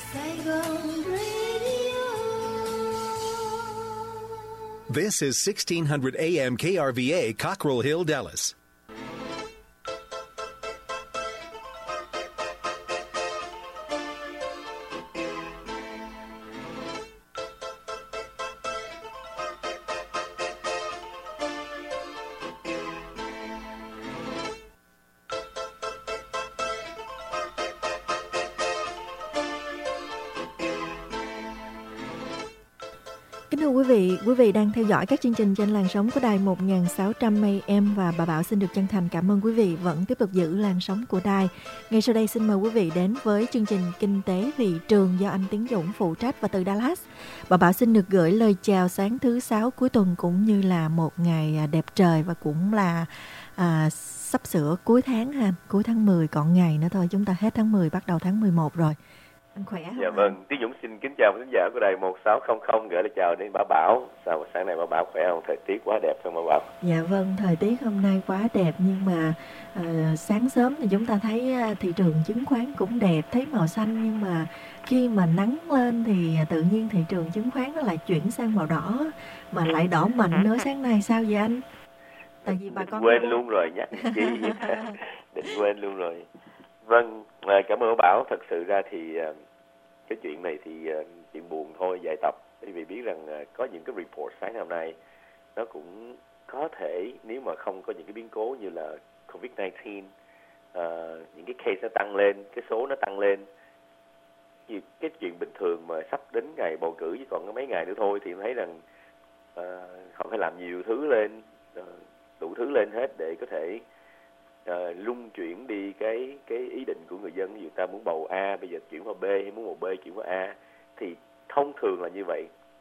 Saigon Radio. This is 1600 AM KRVA, Cockrell Hill, Dallas. Kính thưa quý vị đang theo dõi các chương trình trên làn sóng của đài 1600 AM và bà Bảo xin được chân thành cảm ơn quý vị vẫn tiếp tục giữ làn sóng của đài. Ngay sau đây xin mời quý vị đến với chương trình Kinh tế thị trường do anh Tiến Dũng phụ trách, và từ Dallas, bà Bảo xin được gửi lời chào sáng thứ Sáu cuối tuần cũng như là một ngày đẹp trời và cũng là sắp sửa cuối tháng ha, cuối tháng 10 còn ngày nữa thôi, chúng ta hết tháng 10 bắt đầu tháng 11 rồi. Anh khỏe không? Dạ vâng, Tiến Dũng xin kính chào khán giả của đài 1600, gửi lời chào đến bà Bảo. Sao sáng nay bà Bảo khỏe không? Thời tiết quá đẹp không bà Bảo? Dạ vâng, thời tiết hôm nay quá đẹp, nhưng mà sáng sớm thì chúng ta thấy thị trường chứng khoán cũng đẹp, thấy màu xanh, nhưng mà khi mà nắng lên thì tự nhiên thị trường chứng khoán nó lại chuyển sang màu đỏ, mà lại đỏ mạnh nữa. Sáng nay sao vậy anh? Tại vì bà con quên luôn rồi, nhắc chi định quên luôn rồi. Vâng, cảm ơn bà Bảo. Thật sự ra thì cái chuyện này thì chuyện buồn thôi, dài tập. Bởi vì biết rằng có những cái report sáng hôm nay nó cũng có thể, nếu mà không có những cái biến cố như là COVID-19, những cái case nó tăng lên, cái số nó tăng lên, thì cái chuyện bình thường mà sắp đến ngày bầu cử chỉ còn có mấy ngày nữa thôi, thì thấy rằng họ phải làm nhiều thứ lên, đủ thứ lên hết để có thể lung chuyển đi cái ý định của người dân. Ví dụ ta muốn bầu A bây giờ chuyển qua B, hay muốn bầu B chuyển qua A, thì thông thường là như vậy.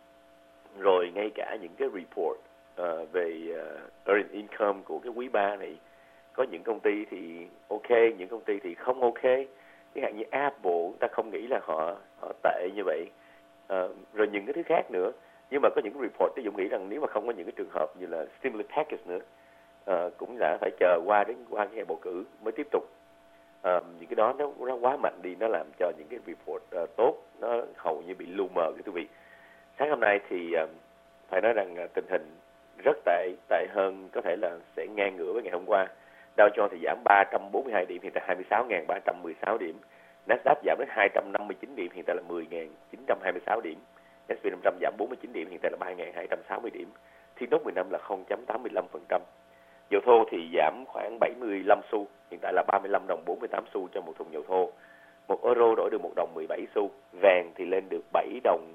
Rồi ngay cả những cái report về earned income của cái quý 3 này, có những công ty thì ok, những công ty thì không ok. Chẳng hạn như Apple, ta không nghĩ là họ tệ như vậy. Rồi những cái thứ khác nữa. Nhưng mà có những cái report tôi cũng nghĩ rằng nếu mà không có những cái trường hợp như là stimulus package nữa, cũng đã phải chờ qua cái ngày bầu cử mới tiếp tục. Những cái đó nó quá mạnh đi, nó làm cho những cái report tốt nó hầu như bị lu mờ. Quý vị, sáng hôm nay thì phải nói rằng tình hình rất tệ hơn, có thể là sẽ ngang ngửa với ngày hôm qua. Dow Jones thì giảm 342 điểm, hiện tại 26.316 điểm. Nasdaq giảm đến 259 điểm, hiện tại là 10.926 điểm. S&P 500 giảm 49 điểm, hiện tại là 3.260 điểm. T-Nox 15 là 0.85%. Dầu thô thì giảm khoảng 75 xu, hiện tại là 35 đồng 48 xu cho một thùng dầu thô. 1 euro đổi được 1 đồng 17 xu. Vàng thì lên được 7 đồng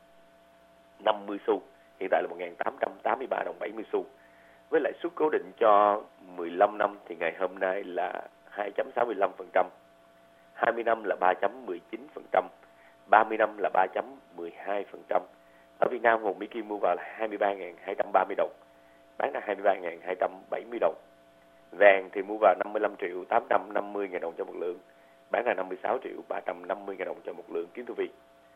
50 xu, hiện tại là 1.883 đồng 70 xu. Với lãi suất cố định cho 15 năm thì ngày hôm nay là 2.65%, 20 năm là 3.19%, 30 năm là 3.12%. Ở Việt Nam, một Mỹ Kim mua vào là 23.230 đồng, bán là 23.270 đồng. Vàng thì mua vào 55 triệu 850 ngàn đồng cho một lượng, bán là 56 triệu 350 ngàn đồng cho một lượng. Kính thưa quý vị,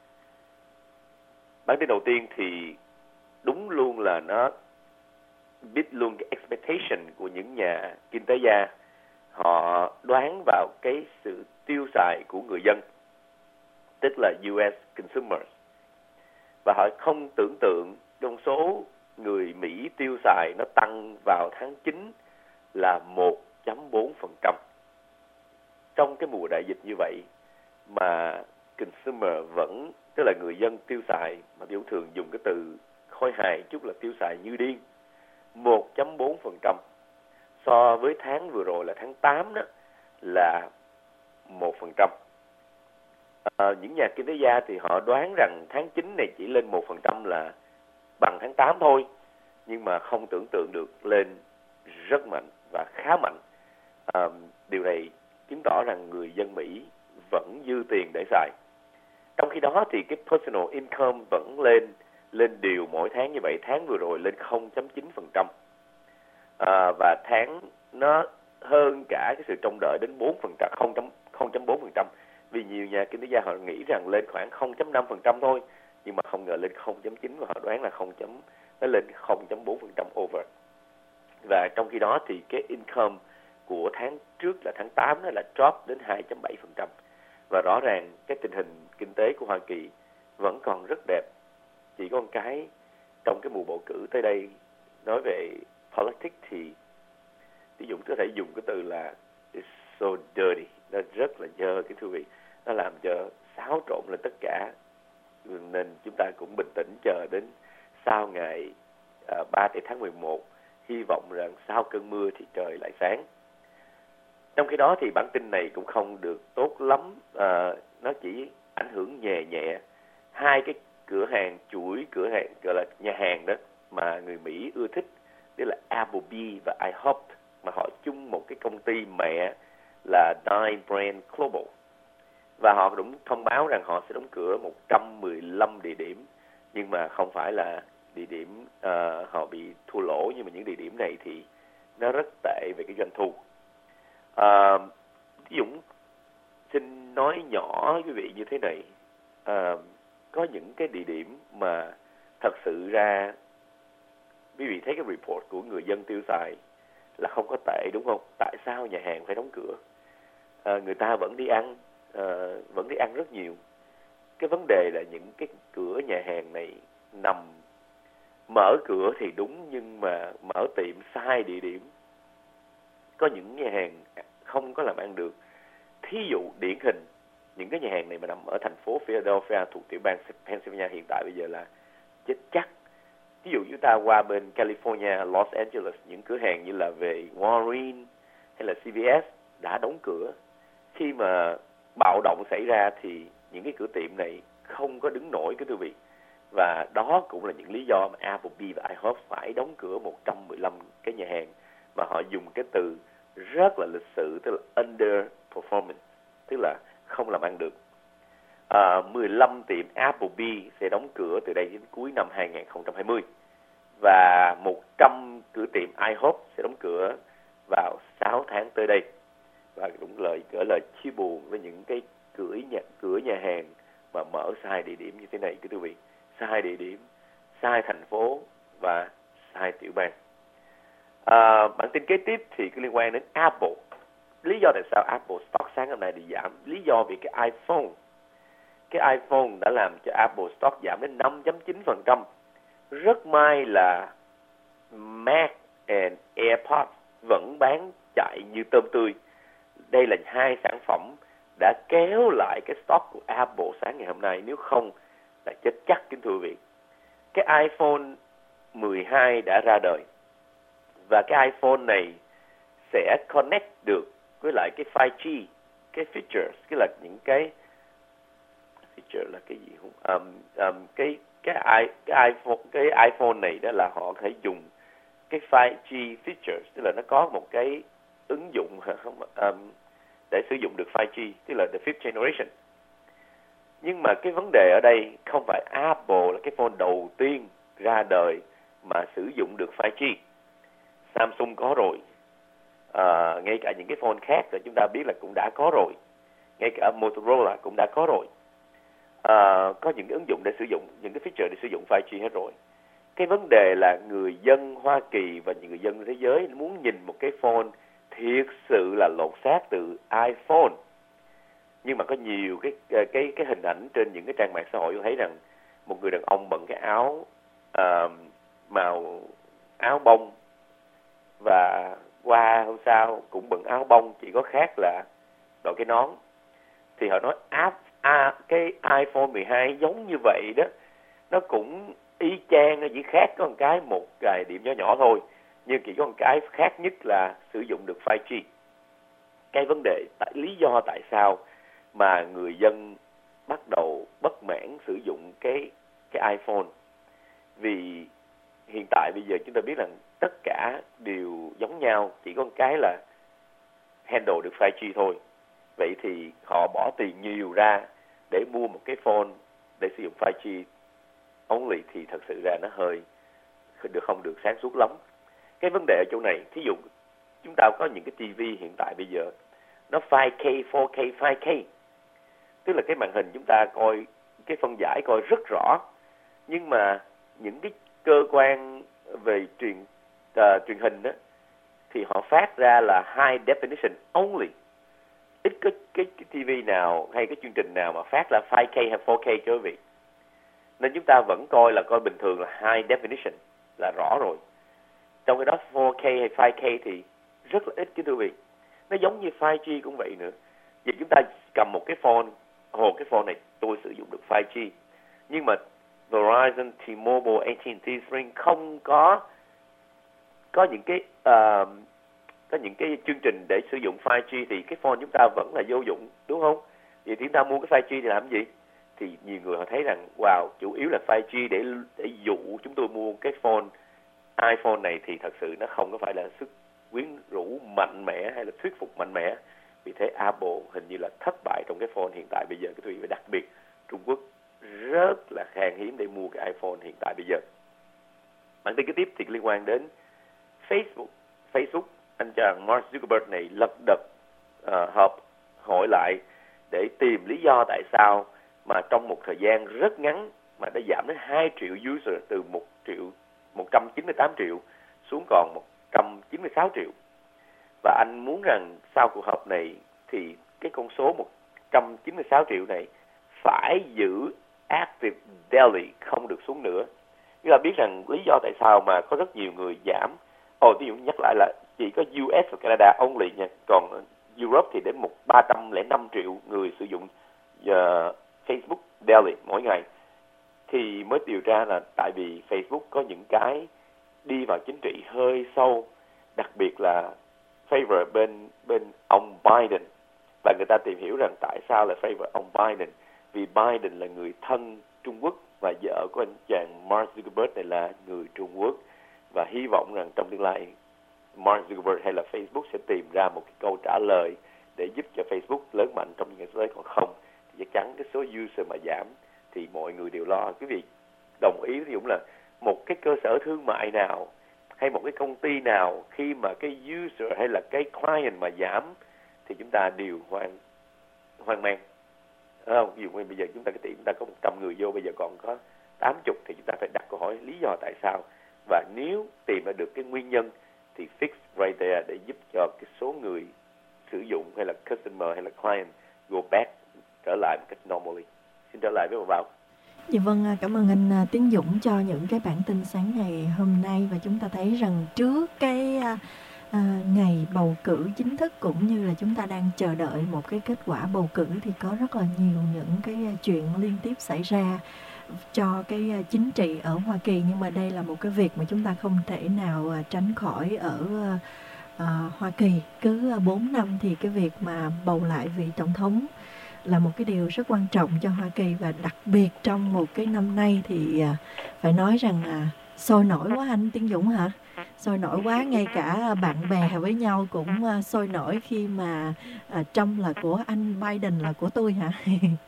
bản tin đầu tiên thì đúng luôn là nó biết luôn cái expectation của những nhà kinh tế gia. Họ đoán vào cái sự tiêu xài của người dân, tức là US consumers, và họ không tưởng tượng trong số người Mỹ tiêu xài nó tăng vào tháng 9 là 1.4%. Trong cái mùa đại dịch như vậy mà consumer vẫn, tức là người dân tiêu xài, mà biểu thường dùng cái từ khôi hài chút là tiêu xài như điên, 1.4%. So với tháng vừa rồi là tháng 8 đó là 1%. Những nhà kinh tế gia thì họ đoán rằng tháng 9 này chỉ lên 1% là bằng tháng 8 thôi, nhưng mà không tưởng tượng được lên rất mạnh và khá mạnh. Điều này chứng tỏ rằng người dân Mỹ vẫn dư tiền để xài. Trong khi đó thì cái personal income vẫn lên đều mỗi tháng như vậy. Tháng vừa rồi lên 0.9%, và tháng nó hơn cả cái sự trông đợi đến 0.4%. Vì nhiều nhà kinh tế gia họ nghĩ rằng lên khoảng 0.5% thôi, nhưng mà không ngờ lên 0.9, và họ đoán là nó lên 0.4% over. Và trong khi đó thì cái income của tháng trước là tháng 8 đó là drop đến 2.7%. Và rõ ràng cái tình hình kinh tế của Hoa Kỳ vẫn còn rất đẹp. Chỉ có một cái, trong cái mùa bầu cử tới đây, nói về politics thì ví dụ có thể dùng cái từ là it's so dirty, nó rất là dơ cái thưa vị, nó làm cho xáo trộn lên tất cả. Nên chúng ta cũng bình tĩnh chờ đến sau ngày 3 tháng 11, hy vọng rằng sau cơn mưa thì trời lại sáng. Trong khi đó thì bản tin này cũng không được tốt lắm, nó chỉ ảnh hưởng nhẹ nhẹ hai cái chuỗi cửa hàng gọi là nhà hàng đó mà người Mỹ ưa thích, đó là Applebee's và IHOP, mà họ chung một cái công ty mẹ là Dine Brands Global. Và họ cũng thông báo rằng họ sẽ đóng cửa 115 địa điểm, nhưng mà không phải là địa điểm họ bị thua lỗ, nhưng mà những địa điểm này thì nó rất tệ về cái doanh thu. Dũng xin nói nhỏ với quý vị như thế này, có những cái địa điểm mà thật sự ra quý vị thấy cái report của người dân tiêu xài là không có tệ, đúng không? Tại sao nhà hàng phải đóng cửa? Người ta vẫn đi ăn rất nhiều. Cái vấn đề là những cái cửa nhà hàng này mở cửa thì đúng, nhưng mà mở tiệm sai địa điểm. Có những nhà hàng không có làm ăn được. Thí dụ điển hình, những cái nhà hàng này mà nằm ở thành phố Philadelphia thuộc tiểu bang Pennsylvania hiện tại bây giờ là chết chắc. Ví dụ chúng ta qua bên California, Los Angeles, những cửa hàng như là về Walgreens hay là CVS đã đóng cửa. Khi mà bạo động xảy ra thì những cái cửa tiệm này không có đứng nổi, cái thưa vị. Và đó cũng là những lý do mà Applebee's và IHOP phải đóng cửa 115 cái nhà hàng, mà họ dùng cái từ rất là lịch sự, tức là underperformance, tức là không làm ăn được. 15 tiệm Applebee's sẽ đóng cửa từ đây đến cuối năm 2020 và 100 cửa tiệm IHOP sẽ đóng cửa vào 6 tháng tới đây. Và cũng gửi lời chia buồn với những cái cửa nhà hàng mà mở sai địa điểm như thế này, quý vị. Sai địa điểm, sai thành phố và sai tiểu bang. Bản tin kế tiếp thì có liên quan đến Apple. Lý do tại sao Apple stock sáng hôm nay đi giảm? Lý do vì cái iPhone. Cái iPhone đã làm cho Apple stock giảm đến 5.9%. Rất may là Mac and AirPods vẫn bán chạy như tôm tươi. Đây là hai sản phẩm đã kéo lại cái stock của Apple sáng ngày hôm nay. Nếu không là chết chắc, kính thưa quý vị. Cái iPhone 12 đã ra đời. Và cái iPhone này sẽ connect được với lại cái 5G, cái features, cái là những cái feature là cái gì không? Cái iPhone này đó là họ có thể dùng cái 5G features, tức là nó có một cái ứng dụng để sử dụng được 5G, tức là the fifth generation. Nhưng mà cái vấn đề ở đây không phải Apple là cái phone đầu tiên ra đời mà sử dụng được 5G. Samsung có rồi, ngay cả những cái phone khác thì chúng ta biết là cũng đã có rồi, ngay cả Motorola cũng đã có rồi. Có những cái ứng dụng để sử dụng, những cái feature để sử dụng 5G hết rồi. Cái vấn đề là người dân Hoa Kỳ và những người dân thế giới muốn nhìn một cái phone thiệt sự là lột xác từ iPhone. Nhưng mà có nhiều cái hình ảnh trên những cái trang mạng xã hội thấy rằng một người đàn ông bận cái áo màu áo bông, và qua hôm sau cũng bận áo bông, chỉ có khác là đội cái nón. Thì họ nói cái iPhone 12 giống như vậy đó, nó cũng y chang, nó chỉ khác có một cái điểm nhỏ nhỏ thôi, nhưng chỉ có một cái khác nhất là sử dụng được 5G. Cái vấn đề lý do tại sao mà người dân bắt đầu bất mãn sử dụng cái iPhone, vì hiện tại bây giờ chúng ta biết rằng tất cả đều giống nhau, chỉ có một cái là handle được 5G thôi. Vậy thì họ bỏ tiền nhiều ra để mua một cái phone để sử dụng 5G only thì thật sự ra nó hơi không được sáng suốt lắm. Cái vấn đề ở chỗ này, thí dụ chúng ta có những cái TV hiện tại bây giờ nó 5K, 4K, 5K, tức là cái màn hình chúng ta coi cái phân giải coi rất rõ, nhưng mà những cái cơ quan về truyền hình đó thì họ phát ra là high definition only, ít có cái TV nào hay cái chương trình nào mà phát là 5K hay 4K cho quý vị. Nên chúng ta vẫn coi bình thường là high definition là rõ rồi. Trong cái đó 4K hay 5K thì rất là ít chứ thưa quý vị. Nó giống như 5G cũng vậy nữa. Vì chúng ta cầm một cái phone, cái phone này tôi sử dụng được 5G. Nhưng mà Verizon, T-Mobile, AT&T, Sprint không có những cái chương trình để sử dụng 5G thì cái phone chúng ta vẫn là vô dụng, đúng không? Vậy thì chúng ta mua cái 5G thì làm gì? Thì nhiều người họ thấy rằng wow, chủ yếu là 5G để dụ chúng tôi mua cái iPhone này thì thật sự nó không có phải là sức quyến rũ mạnh mẽ hay là thuyết phục mạnh mẽ. Vì thế Apple hình như là thất bại trong cái phone hiện tại bây giờ. Cái quý vị, đặc biệt Trung Quốc rất là khan hiếm để mua cái iPhone hiện tại bây giờ. Bản tin kế tiếp thì liên quan đến Facebook, anh chàng Mark Zuckerberg này lật đật họp hội lại để tìm lý do tại sao mà trong một thời gian rất ngắn mà đã giảm đến 2 triệu user, từ 198 triệu xuống còn 196 triệu. Và anh muốn rằng sau cuộc họp này thì cái con số 196 triệu này phải giữ active daily, không được xuống nữa. Chúng ta biết rằng lý do tại sao mà có rất nhiều người giảm. Ví dụ nhắc lại là chỉ có US và Canada only nha, còn Europe thì đến 305 triệu người sử dụng Facebook daily mỗi ngày. Thì mới điều ra là tại vì Facebook có những cái đi vào chính trị hơi sâu, đặc biệt là favor bên ông Biden. Và người ta tìm hiểu rằng tại sao là favor ông Biden, vì Biden là người thân Trung Quốc và vợ của anh chàng Mark Zuckerberg này là người Trung Quốc. Và hy vọng rằng trong tương lai Mark Zuckerberg hay là Facebook sẽ tìm ra một cái câu trả lời để giúp cho Facebook lớn mạnh trong những ngày tới. Còn không thì chắc chắn cái số user mà giảm thì mọi người đều lo. Quý vị đồng ý ví dụ là một cái cơ sở thương mại nào hay một cái công ty nào khi mà cái user hay là cái client mà giảm thì chúng ta đều hoang mang. Không? Ví dụ như bây giờ chúng ta cái tiệm chúng ta có 100 người vô, bây giờ còn có 80 thì chúng ta phải đặt câu hỏi lý do tại sao. Và nếu tìm ra được cái nguyên nhân thì fix right there để giúp cho cái số người sử dụng hay là customer hay là client go back, trở lại một cách normally. Xin trở lại với bà Bảo. Dạ vâng, cảm ơn anh Tiến Dũng cho những cái bản tin sáng ngày hôm nay. Và chúng ta thấy rằng trước cái ngày bầu cử chính thức cũng như là chúng ta đang chờ đợi một cái kết quả bầu cử thì có rất là nhiều những cái chuyện liên tiếp xảy ra cho cái chính trị ở Hoa Kỳ. Nhưng mà đây là một cái việc mà chúng ta không thể nào tránh khỏi ở Hoa Kỳ. Cứ 4 năm thì cái việc mà bầu lại vị tổng thống là một cái điều rất quan trọng cho Hoa Kỳ. Và đặc biệt trong một cái năm nay thì phải nói rằng sôi nổi quá anh Tiến Dũng hả? Sôi nổi quá, ngay cả bạn bè với nhau cũng sôi nổi khi mà Trump là của anh, Biden là của tôi hả?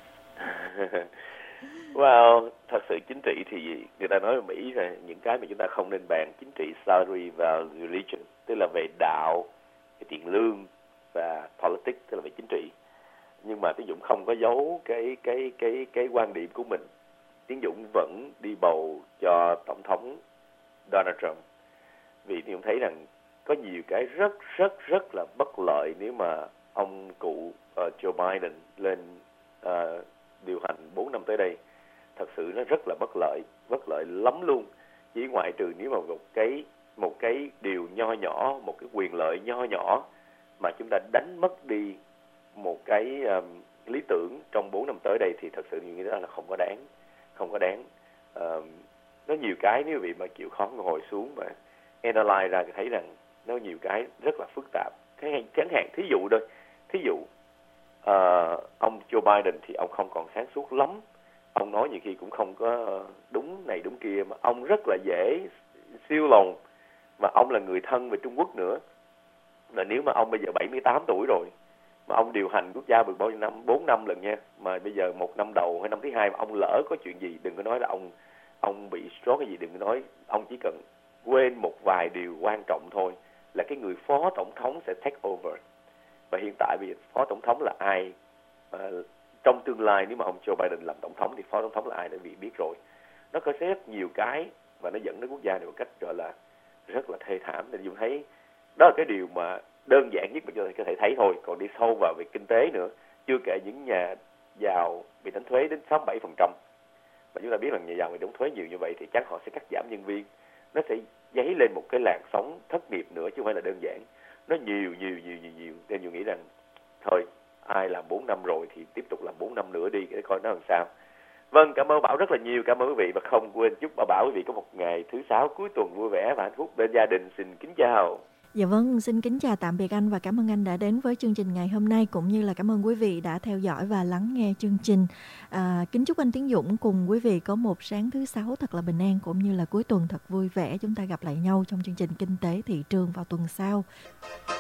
Well, thật sự chính trị thì người ta nói ở Mỹ là những cái mà chúng ta không nên bàn. Chính trị salary và religion, tức là về đạo, cái tiền lương, và politics, tức là về chính trị. Nhưng mà Tiến Dũng không có giấu cái quan điểm của mình. Tiến Dũng vẫn đi bầu cho tổng thống Donald Trump. Vì Tiến Dũng thấy rằng có nhiều cái rất là bất lợi nếu mà ông cụ Joe Biden lên điều hành 4 năm tới đây. Thật sự nó rất là bất lợi lắm luôn. Chỉ ngoại trừ nếu mà một cái điều nho nhỏ, một cái quyền lợi nho nhỏ mà chúng ta đánh mất đi một cái lý tưởng trong 4 năm tới đây thì thật sự như đó là không có đáng. Nó nhiều cái nếu vị mà chịu khó ngồi xuống mà analyze ra thì thấy rằng nó nhiều cái rất là phức tạp. Chẳng hạn thí dụ ông Joe Biden thì ông không còn sáng suốt lắm. Ông nói nhiều khi cũng không có đúng này đúng kia, mà ông rất là dễ siêu lòng, mà ông là người thân về Trung Quốc nữa. Mà nếu mà ông bây giờ 78 tuổi rồi mà ông điều hành quốc gia được bao nhiêu năm, 4 năm lần nha, mà bây giờ một năm đầu hay năm thứ hai mà ông lỡ có chuyện gì, đừng có nói là ông bị stroke cái gì, đừng có nói, ông chỉ cần quên một vài điều quan trọng thôi là cái người phó tổng thống sẽ take over. Và hiện tại bây giờ phó tổng thống là ai? Trong tương lai nếu mà ông Joe Biden làm tổng thống thì phó tổng thống là ai đã bị biết rồi. Nó có rất nhiều cái và nó dẫn đến quốc gia này một cách gọi là rất là thê thảm. Nên Dung thấy đó là cái điều mà đơn giản nhất mà chúng ta có thể thấy thôi. Còn đi sâu vào về kinh tế nữa chưa kể những nhà giàu bị đánh thuế đến 6-7%. Và chúng ta biết là nhà giàu bị đánh thuế nhiều như vậy thì chắc họ sẽ cắt giảm nhân viên. Nó sẽ dấy lên một cái làn sóng thất nghiệp nữa chứ không phải là đơn giản. Nó nhiều. Nên tôi nghĩ rằng thôi, ai làm 4 năm rồi thì tiếp tục làm 4 năm nữa đi để coi nó làm sao. Vâng, cảm ơn Bảo rất là nhiều, cảm ơn quý vị, và không quên chúc Bảo quý vị có một ngày thứ Sáu cuối tuần vui vẻ và hạnh phúc bên gia đình. Xin kính chào. Dạ vâng, xin kính chào tạm biệt anh và cảm ơn anh đã đến với chương trình ngày hôm nay, cũng như là cảm ơn quý vị đã theo dõi và lắng nghe chương trình. Kính chúc anh Tiến Dũng cùng quý vị có một sáng thứ Sáu thật là bình an, cũng như là cuối tuần thật vui vẻ. Chúng ta gặp lại nhau trong chương trình Kinh tế Thị trường vào tuần sau.